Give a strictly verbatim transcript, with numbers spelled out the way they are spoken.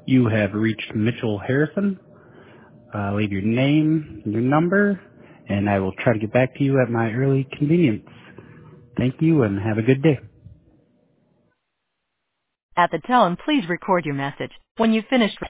You have reached Mitchell Harrison. Uh, leave your name, your number, and I will try to get back to you at my early convenience. Thank you and have a good day. At the tone, please record your message. When you've finished